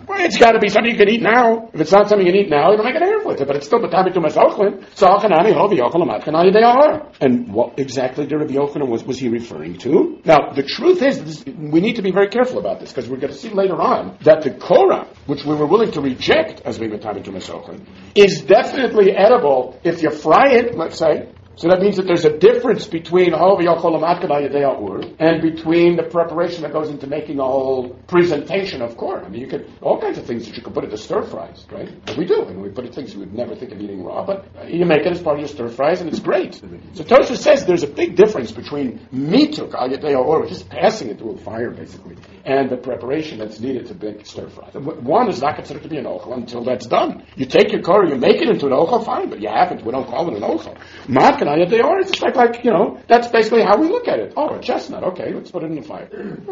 Well, it's got to be something you can eat now. If it's not something you can eat now, you don't make an error with it. But it's still B'tamid Tumas Ochlin. So Achanami Ho V'Yochel Matkanai Deyar. And what exactly did Rabbi Yochanan was was he referring to? Now, the truth is, this, we need to be very careful about this because we're going to see later on that the Korah, which we were willing to reject as being B'tamid Tumas Ochlin, is definitely edible if you fry it. Let's say. So that means that there's a difference between and between the preparation that goes into making a whole presentation of corn. I mean, you could, all kinds of things that you could put into stir fries, right? But we do. I mean, we put in things you would never think of eating raw, but you make it as part of your stir fries and it's great. So Tosha says there's a big difference between mituk al yadei, which is passing it through a fire basically, and the preparation that's needed to make stir fries. One is not considered to be an ochel until that's done. You take your corn, you make it into an ochel, fine, but you haven't. We don't call it an ochel. They are. It's just like, like, you know, that's basically how we look at it. Oh, a chestnut. Okay, let's put it in the fire.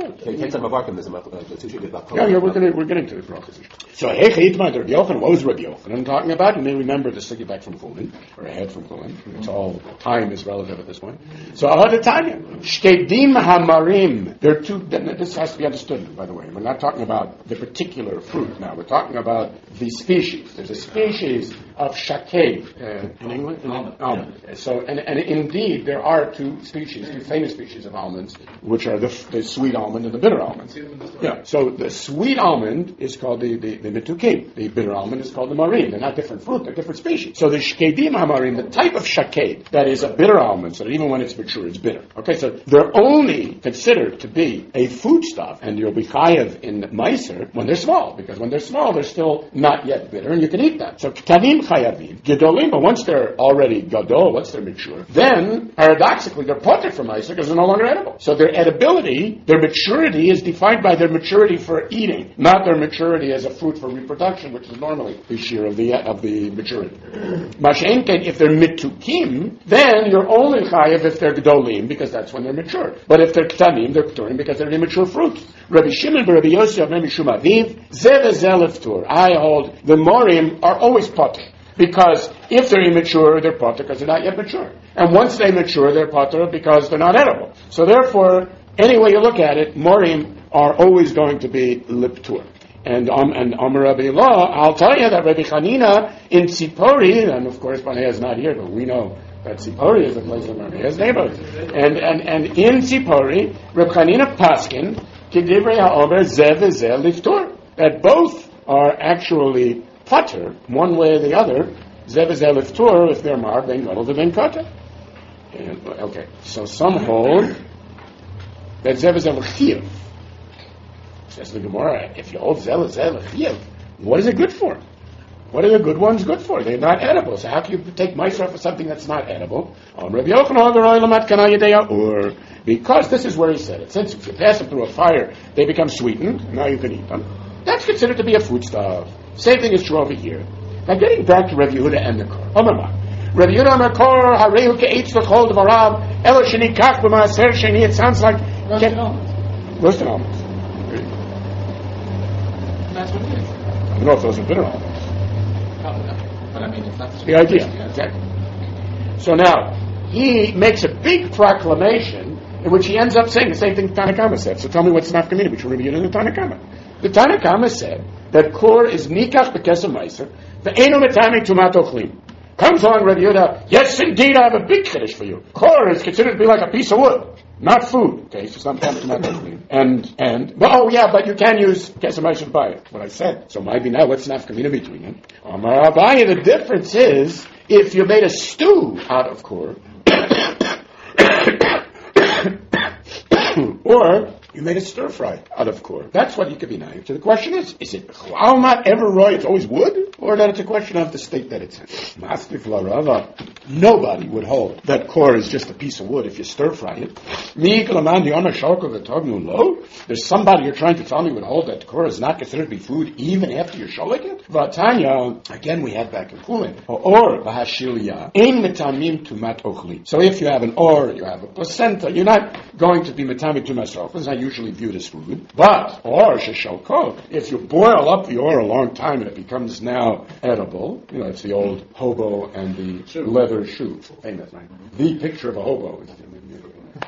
Yeah, yeah, we're going we're getting to the process. So, hey, Rabbi Yochanan, what was Rabbi Yochanan talking about? You may remember the sticky back from Chulin, or ahead from Chulin. It's all, time is relative at this point. So, Ahad Shkedim Hamarim. There are two, this has to be understood, by the way. We're not talking about the particular fruit now. We're talking about the species. There's a species of shaked, uh, in English? Almond. Almond. Yeah. So, and, and indeed, there are two species, two famous species of almonds, which are the, the sweet almond and the bitter almond. Yeah. So the sweet almond is called the, the, the mitukim. The bitter almond is called the marim. They're not different fruit, they're different species. So the shkedim hamarim, the type of shaked, that is a bitter almond, so that even when it's mature, it's bitter. Okay, so they're only considered to be a foodstuff, and you'll be chayav in meiser when they're small, because when they're small, they're still not yet bitter, and you can eat them. So ktanim chayavim, gedolim, but once they're already gadol, once they're mature, then, paradoxically, they're potter from meiser because they're no longer edible. So their edibility, their maturity is defined by their maturity for eating, not their maturity as a fruit for reproduction, which is normally the shear of the of the maturity. Mashenken, if they're mitukim, then you're only chayav if they're gedolim, because that's when they're mature. But if they're ktanim, they're kturim because they're immature fruits. Rabbi Shimon, Rabbi Yosef, Rabbi Mishum Aviv, zeh v'zeh leftur. I hold the morim are always potter. Because if they're immature, they're potter because they're not yet mature. And once they mature, they're potter because they're not edible. So therefore, any way you look at it, morim are always going to be liptur. And um, and Amar Rabbi Allah, I'll tell you that Rabbi Chanina in Tzipori, and of course Banea is not here, but we know that Tzipori is the place of Rabia's neighborhood. And and and in Tzipori, Rabbi Chanina Paskin, Kedivrei HaOmer Zeh v'Zeh liftur. That both are actually potter, one way or the other. Zeh v'Zeh liftur, if they're marred, then gadol v'ben kata. Okay, so some hold that Zeh v'Zeh l'chiyuv. Says the Gemara, if you hold Zeh v'Zeh l'chiyuv, what is it good for? What are the good ones good for? They're not edible. So how can you take Meiser for something that's not edible? Because this is where he said it. Since if you pass them through a fire, they become sweetened. Now you can eat them. That's considered to be a foodstuff. Same thing is true over here. Now getting back to Rav Yehuda and the Kor. Rav Yehuda and the Kor, Harehu ke'etz l'chol d'varav, elo sheni kach b'maaser sheni. It sounds like roasted almonds. Roasted almonds. That's what it is. I don't know if those are bitter almonds. Probably not. But I mean, it's not the idea. Exactly. So now, he makes a big proclamation in which he ends up saying the same thing Tanakama said. So tell me what's not community between Rabbi Yehuda and the Tanakama. The Tanakama said that Kor is nikach b'kesem meiser, ve'enu metami tumat ochlim. Comes along Rabbi Yehuda, yes indeed I have a big chiddush for you. Kor is considered to be like a piece of wood. Not food, okay, so sometimes tumat ochlim. And, and, but, oh yeah, but you can use kesem meiser to buy it. What I said. So maybe now what's not community between them? Amar Abaye, the difference is, if you made a stew out of Kor, or you made a stir fry out of Kor. That's what you could be naive to. The question is, is it not ever roy, it's always wood? Or that it's a question of the state that it's in? Mastif la Rava. Nobody would hold that Kor is just a piece of wood if you stir fry it. There's somebody you're trying to tell me would hold that Kor is not considered to be food even after you're sholik it? Vatanya, again we have back in Kulin. Or bahashilya, ein metamim tumat ochli. So if you have an or, you have a placenta, you're not going to be metamim tumat ochli. It's not usually viewed as food. But, or sheshalkol, if you boil up the or a long time and it becomes now edible, you know, it's the old hobo and the leather shoe. Famous, right? The picture of a hobo.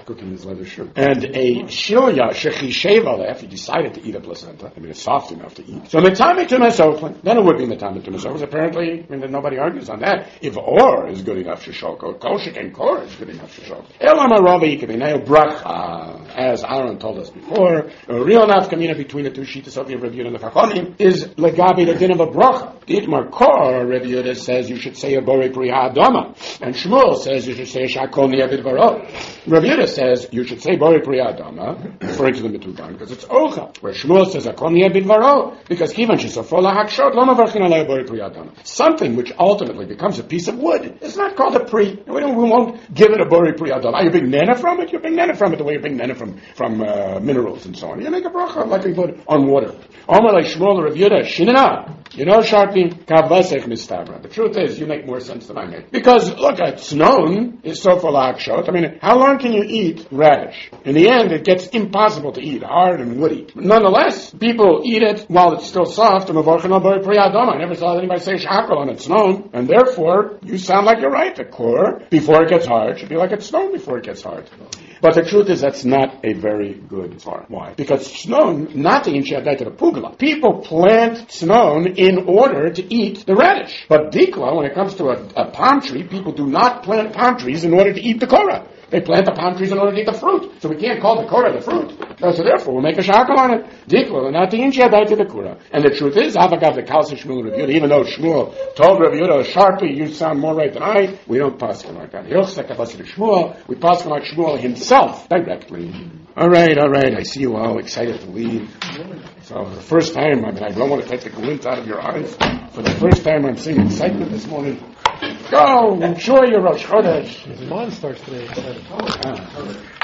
cooking his leather shoe. And a shilya shechisheva, if he decided to eat a placenta, I mean, it's soft enough to eat. So metame to mesoplan, then it would be metame to mesoplan. Apparently, I mean, nobody argues on that. If or is good enough shishoko, koshik and kor is good enough shishoko. Elam aravi kabineo bracha, as Aaron told us before, a real nafkamina between the two shitas of the Rabbi Yehuda and the Chachamim is legabi the din of a bracha. Itmar kor, Rabbi Yehuda says you should say a borei priya adama, and Shmuel says you should say shakol niyavid varo. Rabbi Yehuda says you should say borei priya adama, referring to the mitugan, because it's ocha. Where Shmuel says akol niyavid varo, because kivan shisofola hakshot lo mavarchin alei borei priya adama. Something which ultimately becomes a piece of wood is not called a pri. We don't. We won't give it a borei priya adama. Are you big nana from it? You're big nana from it the way you're big nana from from uh, minerals and so on. You make a bracha like we put on water. Omar like Shmuel Rabbi Yehuda shinana. You know, Sharpie, kavasech mistabra. The truth is, you make more sense than I make. Because, look, it's known, it's so full of akshot. I mean, how long can you eat radish? In the end, it gets impossible to eat, hard and woody. Nonetheless, people eat it while it's still soft, and I never saw anybody say shakal on it's known, and therefore, you sound like you're right. The core, before it gets hard, should be like it's known before it gets hard. But the truth is that's not a very good farm. Why? Because snon, not the inshadai to the pugla. People plant snon in order to eat the radish. But dikla, when it comes to a, a palm tree, people do not plant palm trees in order to eat the korah. They plant the palm trees in order to eat the fruit. So we can't call the korah the fruit. Uh, so therefore, we'll make a shakal on it. Dikla, not the inshadai to the korah. And the truth is, Avagav the Kalsa Shmuel Rabbi Yehuda, even though Shmuel told Rabbi Yehuda sharply, you sound more right than I, we don't pass him like that. We pass him like Shmuel himself directly. All right, all right. I see you all excited to leave. So the first time, I mean, I don't want to take the glint out of your eyes. For the first time, I'm seeing excitement this morning. Go, enjoy your Rosh Chodesh. Mine starts today. Ah.